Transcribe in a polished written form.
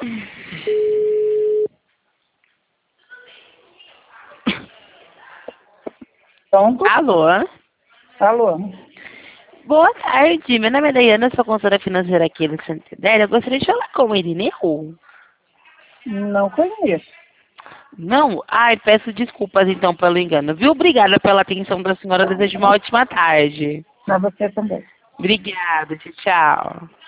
Pronto? Alô? Alô? Boa tarde, meu nome é Daiana, sou consultora financeira aqui no Santander. Eu gostaria de falar com o Irineu. Não conheço. Não? Ai, peço desculpas então pelo engano, viu? Obrigada pela atenção da senhora, desejo uma ótima tarde. Pra você também. Obrigada, tchau, tchau.